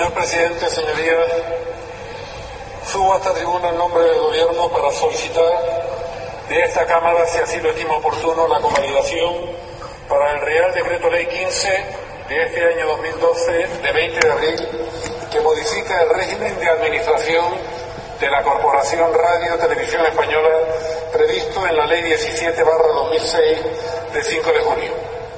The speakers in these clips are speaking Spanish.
Señor presidente, señorías, subo a esta tribuna en nombre del Gobierno para solicitar de esta Cámara, si así lo estima oportuno, la convalidación para el Real Decreto Ley 15 de este año 2012, de 20 de abril, que modifica el régimen de administración de la Corporación Radio Televisión Española previsto en la Ley 17/2006 de 5 de junio.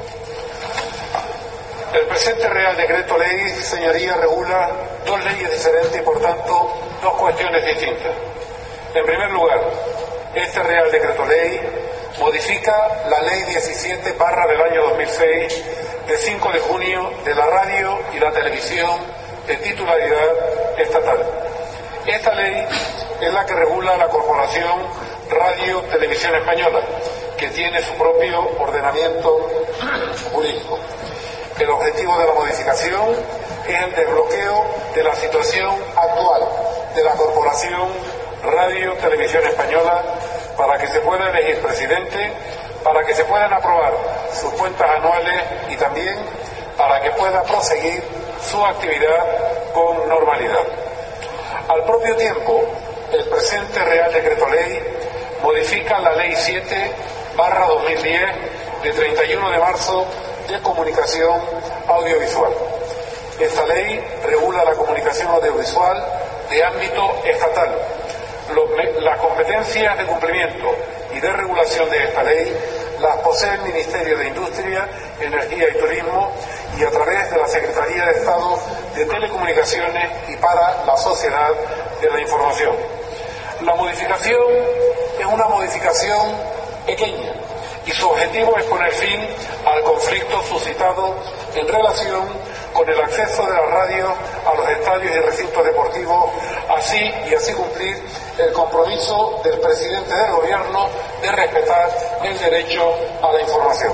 El presente Real Decreto Ley, señorías, regula dos leyes diferentes y, por tanto, dos cuestiones distintas. En primer lugar, este Real Decreto Ley modifica la Ley 17/ del año 2006 de 5 de junio de la radio y la televisión de titularidad estatal. Esta ley es la que regula la Corporación Radio Televisión Española, que tiene su propio ordenamiento jurídico. El objetivo de la modificación es el desbloqueo de la situación actual de la Corporación Radio Televisión Española para que se pueda elegir presidente, para que se puedan aprobar sus cuentas anuales y también para que pueda proseguir su actividad con normalidad. Al propio tiempo, el presente Real Decreto Ley modifica la Ley 7/2010 de 31 de marzo de comunicación audiovisual. Esta ley regula la comunicación audiovisual de ámbito estatal. Las competencias de cumplimiento y de regulación de esta ley las posee el Ministerio de Industria, Energía y Turismo y a través de la Secretaría de Estado de Telecomunicaciones y para la Sociedad de la Información. La modificación es una modificación pequeña y su objetivo es poner fin al conflicto suscitado en relación con el acceso de la radio a los estadios y recintos deportivos, así cumplir el compromiso del presidente del Gobierno de respetar el derecho a la información.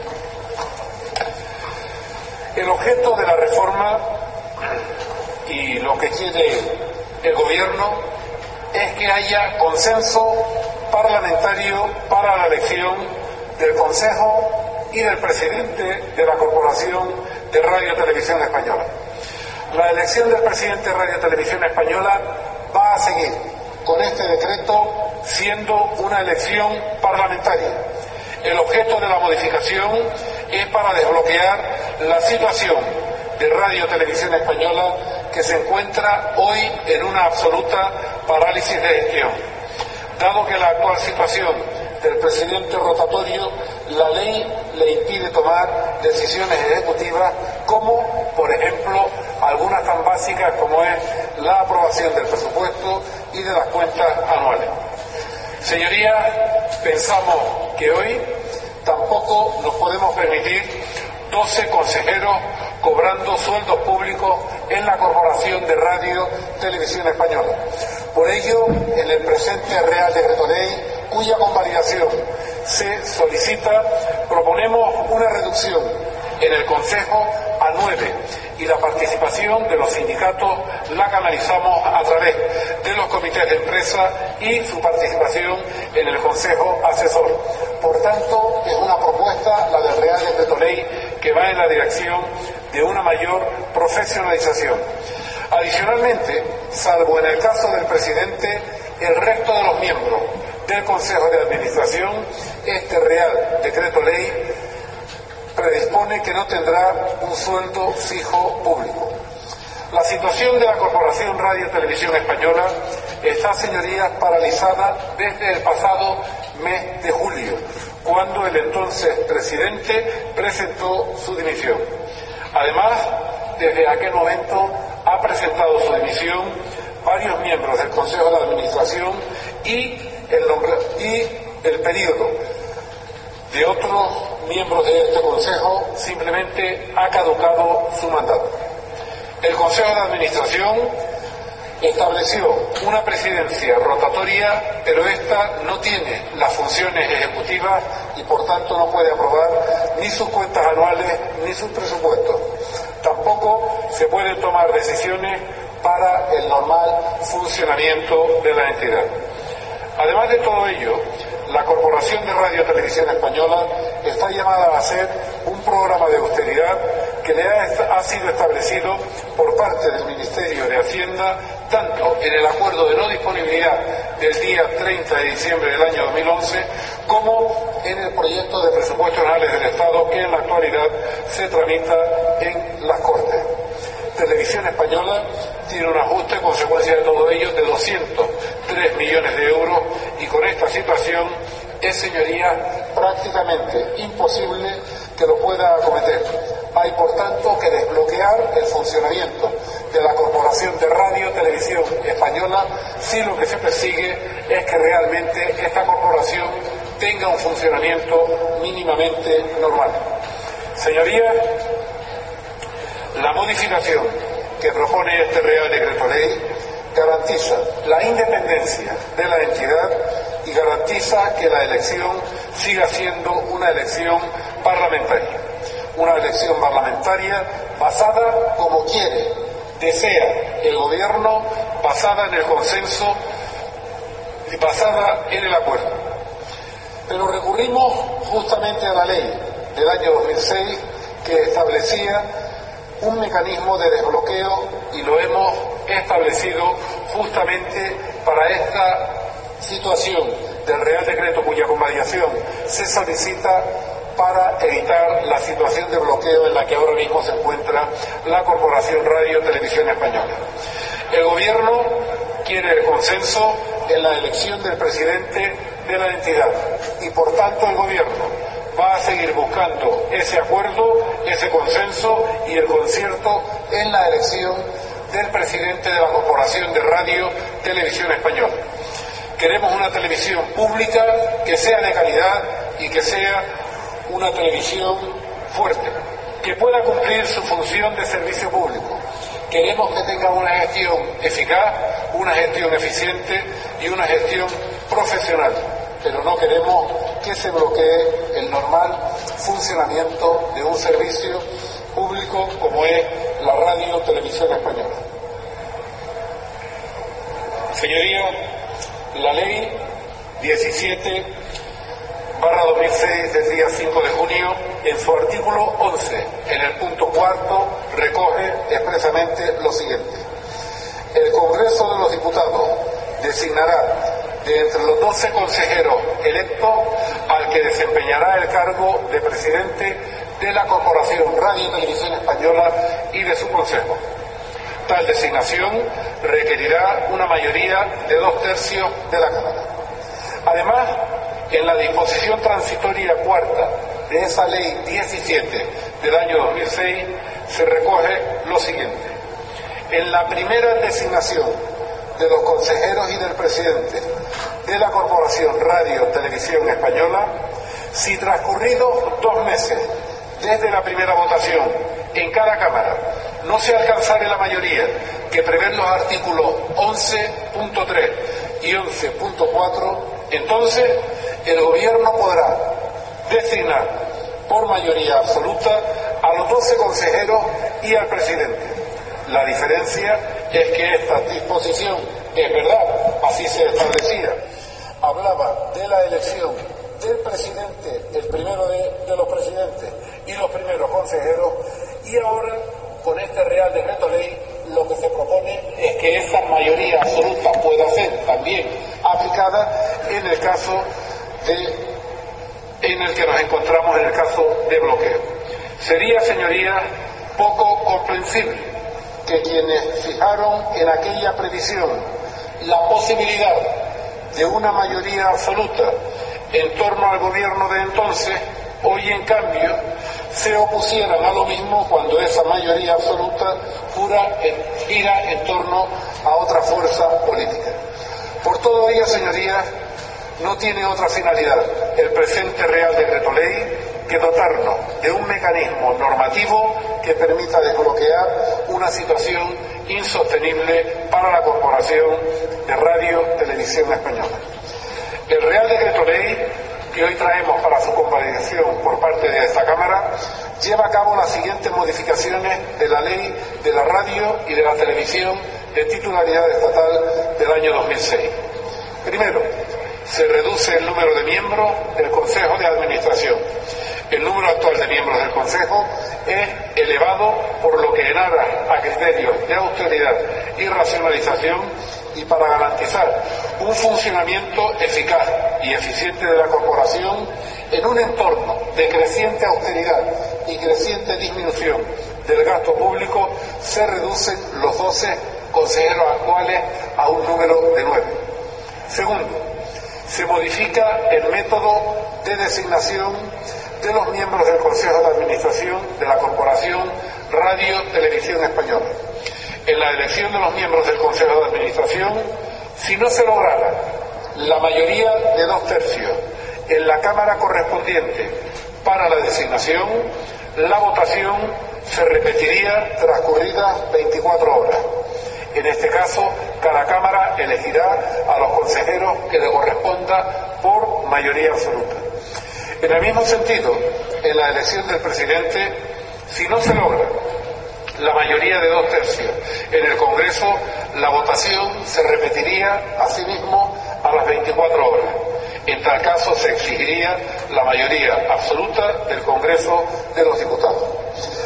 El objeto de la reforma y lo que quiere el Gobierno es que haya consenso parlamentario para la elección del Consejo y del presidente de la Corporación de Radio Televisión Española. La elección del presidente de Radio Televisión Española va a seguir con este decreto siendo una elección parlamentaria. El objeto de la modificación es para desbloquear la situación de Radio Televisión Española que se encuentra hoy en una absoluta parálisis de gestión. Dado que la actual situación del presidente rotatorio, la ley le impide tomar decisiones ejecutivas como, por ejemplo, algunas tan básicas como es la aprobación del presupuesto y de las cuentas anuales. Señorías, pensamos que hoy tampoco nos podemos permitir 12 consejeros cobrando sueldos públicos en la Corporación de Radio Televisión Española. Por ello, en el presente Real Decreto Ley, cuya convalidación se solicita, proponemos una reducción en el Consejo a 9 y la participación de los sindicatos la canalizamos a través de los comités de empresa y su participación en el Consejo Asesor. Por tanto, es una propuesta, la del Real Decreto Ley, que va en la dirección de una mayor profesionalización. Adicionalmente, salvo en el caso del presidente, el resto de los miembros del Consejo de Administración, este Real Decreto Ley predispone que no tendrá un sueldo fijo público. La situación de la Corporación Radio Televisión Española está, señorías, paralizada desde el pasado mes de julio, cuando el entonces presidente presentó su dimisión. Además, desde aquel momento ha presentado su dimisión varios miembros del Consejo de Administración y el periodo de otros miembros de este Consejo simplemente ha caducado su mandato. El Consejo de Administración estableció una presidencia rotatoria, pero esta no tiene las funciones ejecutivas y por tanto no puede aprobar ni sus cuentas anuales ni sus presupuestos. Tampoco se pueden tomar decisiones para el normal funcionamiento de la entidad. Además de todo ello, la Corporación de Radio Televisión Española está llamada a hacer un programa de austeridad que le ha sido establecido por parte del Ministerio de Hacienda, tanto en el acuerdo de no disponibilidad del día 30 de diciembre del año 2011, como en el proyecto de presupuestos generales del Estado que en la actualidad se tramita en las Cortes. Televisión Española tiene un ajuste, consecuencia de todo ello, de 203 millones de euros, y con esta situación es, señorías, prácticamente imposible que lo pueda acometer. Hay, por tanto, que desbloquear el funcionamiento de la Corporación de Radio Televisión Española si lo que se persigue es que realmente esta corporación tenga un funcionamiento mínimamente normal. Señorías, la modificación que propone este Real Decreto Ley garantiza la independencia de la entidad y garantiza que la elección siga siendo una elección parlamentaria. Una elección parlamentaria basada, como quiere, desea el Gobierno, basada en el consenso y basada en el acuerdo. Pero recurrimos justamente a la ley del año 2006 que establecía un mecanismo de desbloqueo, y lo hemos establecido justamente para esta situación del Real Decreto cuya convalidación se solicita para evitar la situación de bloqueo en la que ahora mismo se encuentra la Corporación Radio Televisión Española. El Gobierno quiere el consenso en la elección del presidente de la entidad y, por tanto, el Gobierno va a seguir buscando ese acuerdo, ese consenso y el concierto en la elección del presidente de la Corporación de Radio Televisión Española. Queremos una televisión pública que sea de calidad y que sea una televisión fuerte, que pueda cumplir su función de servicio público. Queremos que tenga una gestión eficaz, una gestión eficiente y una gestión profesional, pero no queremos que se bloquee el normal funcionamiento de un servicio público como es la Radio Televisión Española. Señorías, la Ley 17/2006 del día 5 de junio, en su artículo 11, en el punto cuarto, recoge expresamente lo siguiente: el Congreso de los Diputados designará de entre los 12 consejeros electos al que desempeñará el cargo de presidente de la Corporación Radio y Televisión Española y de su consejo. Tal designación requerirá una mayoría de 2/3 de la Cámara. Además, en la disposición transitoria cuarta de esa Ley 17 del año 2006 se recoge lo siguiente: en la primera designación de los consejeros y del presidente de la Corporación Radio Televisión Española, si transcurridos 2 meses desde la primera votación en cada Cámara no se alcanzare la mayoría que prevén los artículos 11.3 y 11.4, entonces el Gobierno podrá designar por mayoría absoluta a los 12 consejeros y al presidente. La diferencia es que esta disposición, es verdad, así se establecía, hablaba de la elección del presidente, el primero de los presidentes y los primeros consejeros, y ahora con este Real Decreto Ley lo que se propone es que esa mayoría absoluta pueda ser también aplicada en el caso en el que nos encontramos, en el caso de bloqueo. Sería, señorías, poco comprensible que quienes fijaron en aquella previsión la posibilidad de una mayoría absoluta en torno al gobierno de entonces, hoy en cambio se opusieran a lo mismo cuando esa mayoría absoluta gira en torno a otra fuerza política. Por todo ello, señorías, no tiene otra finalidad el presente Real Decreto Ley que dotarnos de un mecanismo normativo que permita desbloquear una situación insostenible para la Corporación de Radio Televisión Española. El Real Decreto Ley que hoy traemos para su convalidación por parte de esta Cámara lleva a cabo las siguientes modificaciones de la Ley de la Radio y de la Televisión de titularidad estatal del año 2006. Primero, se reduce el número de miembros del Consejo de Administración. El número actual de miembros del Consejo es elevado, por lo que en aras a criterios de austeridad y racionalización y para garantizar un funcionamiento eficaz y eficiente de la corporación en un entorno de creciente austeridad y creciente disminución del gasto público, se reducen los 12 consejeros actuales a un número de 9. Segundo, se modifica el método de designación de los miembros del Consejo de Administración de la Corporación Radio Televisión Española. En la elección de los miembros del Consejo de Administración, si no se lograra la mayoría de 2/3 en la Cámara correspondiente para la designación, la votación se repetiría transcurridas 24 horas. En este caso, cada Cámara elegirá a los consejeros que le corresponda por mayoría absoluta. En el mismo sentido, en la elección del presidente, si no se logra la mayoría de 2/3 en el Congreso, la votación se repetiría asimismo a las 24 horas. En tal caso, se exigiría la mayoría absoluta del Congreso de los Diputados.